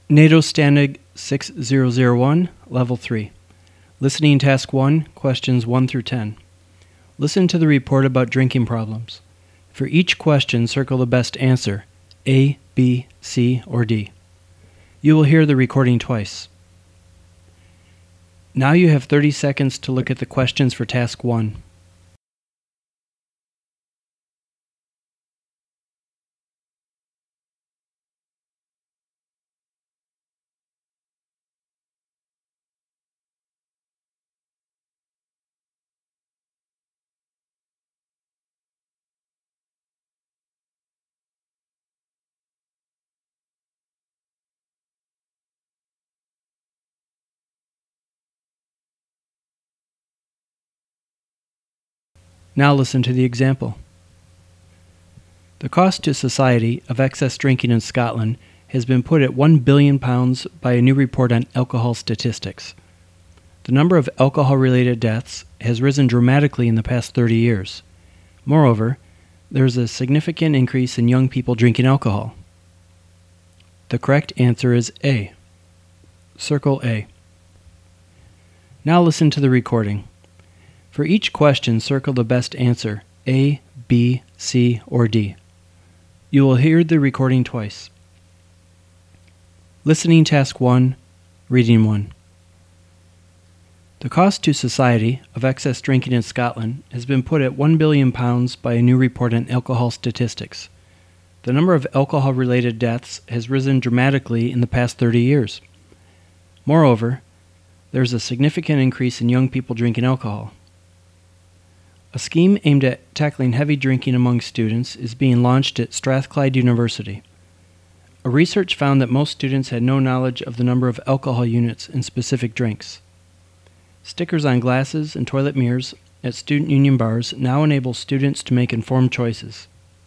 NATO Standig 6001, Level 3. Listening Task 1, Questions 1 through 10. Listen to the report about drinking problems. For each question, circle the best answer, A, B, C, or D. You will hear the recording twice. Now you have 30 seconds to look at the questions for Task 1. Now listen to the example. The cost to society of excess drinking in Scotland has been put at £1 billion by a new report on alcohol statistics. The number of alcohol-related deaths has risen dramatically in the past 30 years. Moreover, there is a significant increase in young people drinking alcohol. The correct answer is A. Circle A. Now listen to the recording. For each question, circle the best answer, A, B, C, or D. You will hear the recording twice. Listening Task 1, Reading 1. The cost to society of excess drinking in Scotland has been put at £1 billion by a new report on alcohol statistics. The number of alcohol-related deaths has risen dramatically in the past 30 years. Moreover, there is a significant increase in young people drinking alcohol. A scheme aimed at tackling heavy drinking among students is being launched at Strathclyde University. A research found that most students had no knowledge of the number of alcohol units in specific drinks. Stickers on glasses and toilet mirrors at student union bars now enable students to make informed choices.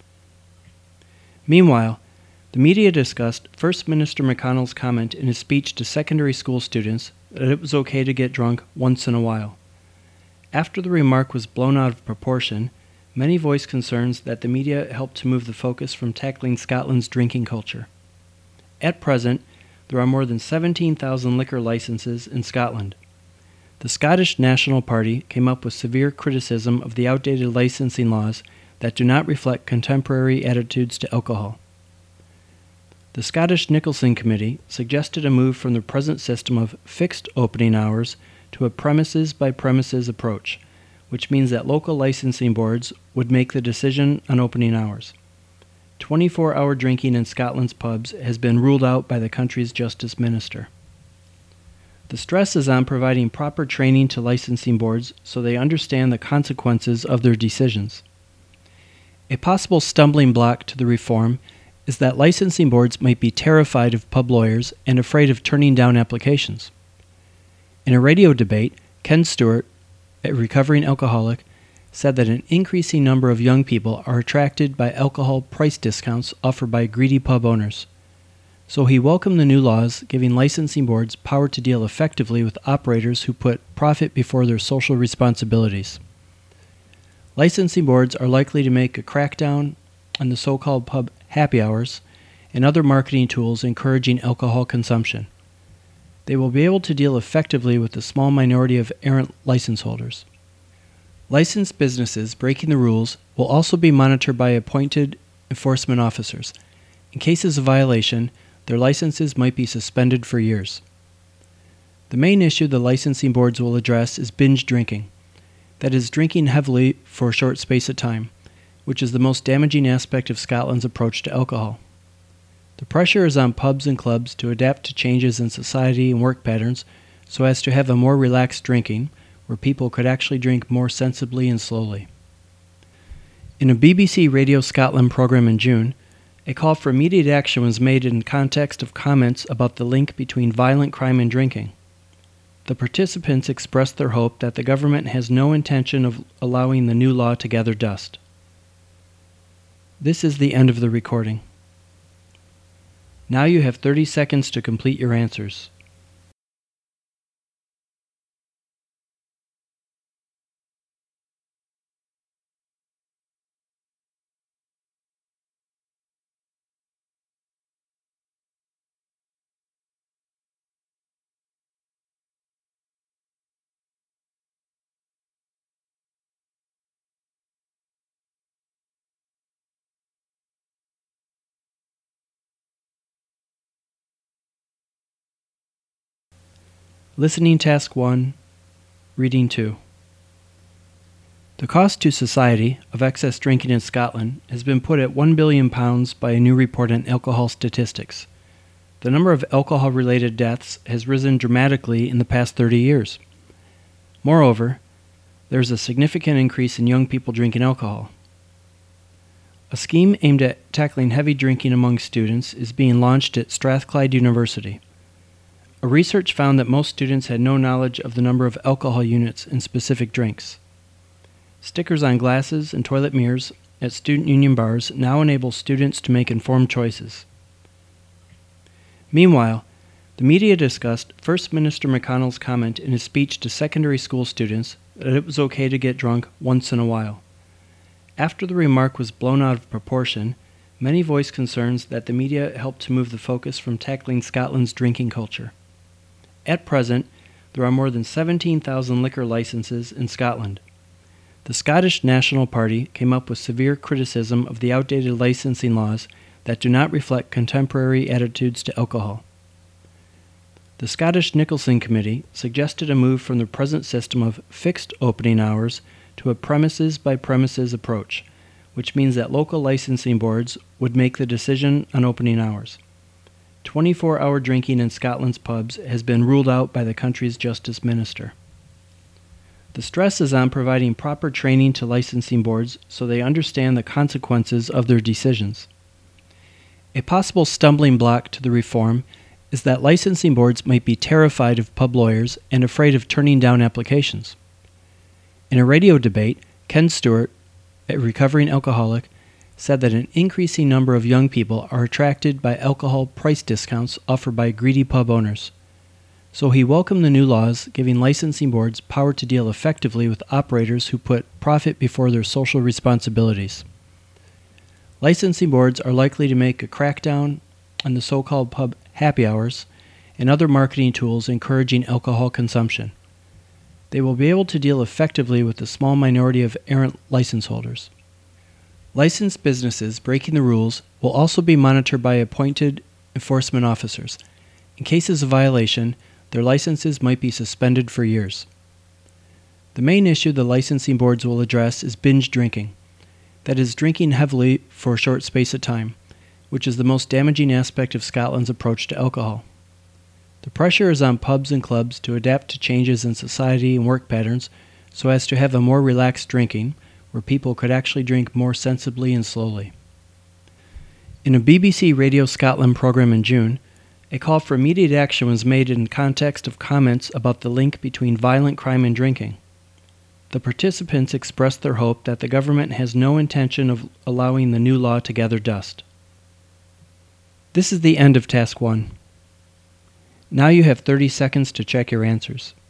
Meanwhile, the media discussed First Minister McConnell's comment in his speech to secondary school students that it was okay to get drunk once in a while. After the remark was blown out of proportion, many voiced concerns that the media helped to move the focus from tackling Scotland's drinking culture. At present, there are more than 17,000 liquor licenses in Scotland. The Scottish National Party came up with severe criticism of the outdated licensing laws that do not reflect contemporary attitudes to alcohol. The Scottish Nicholson Committee suggested a move from the present system of fixed opening hours to a premises-by-premises approach, which means that local licensing boards would make the decision on opening hours. 24-hour drinking in Scotland's pubs has been ruled out by the country's Justice Minister. The stress is on providing proper training to licensing boards so they understand the consequences of their decisions. A possible stumbling block to the reform is that licensing boards might be terrified of pub lawyers and afraid of turning down applications. In a radio debate, Ken Stewart, a recovering alcoholic, said that an increasing number of young people are attracted by alcohol price discounts offered by greedy pub owners. So he welcomed the new laws giving licensing boards power to deal effectively with operators who put profit before their social responsibilities. Licensing boards are likely to make a crackdown on the so-called pub happy hours and other marketing tools encouraging alcohol consumption. They will be able to deal effectively with the small minority of errant license holders. Licensed businesses breaking the rules will also be monitored by appointed enforcement officers. In cases of violation, their licenses might be suspended for years. The main issue the licensing boards will address is binge drinking, that is, drinking heavily for a short space of time, which is the most damaging aspect of Scotland's approach to alcohol. The pressure is on pubs and clubs to adapt to changes in society and work patterns so as to have a more relaxed drinking, where people could actually drink more sensibly and slowly. In a BBC Radio Scotland program in June, a call for immediate action was made in context of comments about the link between violent crime and drinking. The participants expressed their hope that the government has no intention of allowing the new law to gather dust. This is the end of the recording. Now you have 30 seconds to complete your answers. Listening Task 1, Reading 2. The cost to society of excess drinking in Scotland has been put at £1 billion by a new report on alcohol statistics. The number of alcohol-related deaths has risen dramatically in the past 30 years. Moreover, there is a significant increase in young people drinking alcohol. A scheme aimed at tackling heavy drinking among students is being launched at Strathclyde University. A research found that most students had no knowledge of the number of alcohol units in specific drinks. Stickers on glasses and toilet mirrors at student union bars now enable students to make informed choices. Meanwhile, the media discussed First Minister McConnell's comment in his speech to secondary school students that it was okay to get drunk once in a while. After the remark was blown out of proportion, many voiced concerns that the media helped to move the focus from tackling Scotland's drinking culture. At present, there are more than 17,000 liquor licenses in Scotland. The Scottish National Party came up with severe criticism of the outdated licensing laws that do not reflect contemporary attitudes to alcohol. The Scottish Nicholson Committee suggested a move from the present system of fixed opening hours to a premises-by-premises approach, which means that local licensing boards would make the decision on opening hours. 24-hour drinking in Scotland's pubs has been ruled out by the country's Justice Minister. The stress is on providing proper training to licensing boards so they understand the consequences of their decisions. A possible stumbling block to the reform is that licensing boards might be terrified of pub lawyers and afraid of turning down applications. In a radio debate, Ken Stewart, a recovering alcoholic, said that an increasing number of young people are attracted by alcohol price discounts offered by greedy pub owners. So he welcomed the new laws giving licensing boards power to deal effectively with operators who put profit before their social responsibilities. Licensing boards are likely to make a crackdown on the so-called pub happy hours and other marketing tools encouraging alcohol consumption. They will be able to deal effectively with the small minority of errant license holders. Licensed businesses breaking the rules will also be monitored by appointed enforcement officers. In cases of violation, their licenses might be suspended for years. The main issue the licensing boards will address is binge drinking, that is, drinking heavily for a short space of time, which is the most damaging aspect of Scotland's approach to alcohol. The pressure is on pubs and clubs to adapt to changes in society and work patterns so as to have a more relaxed drinking, where people could actually drink more sensibly and slowly. In a BBC Radio Scotland program in June, a call for immediate action was made in context of comments about the link between violent crime and drinking. The participants expressed their hope that the government has no intention of allowing the new law to gather dust. This is the end of Task 1. Now you have 30 seconds to check your answers.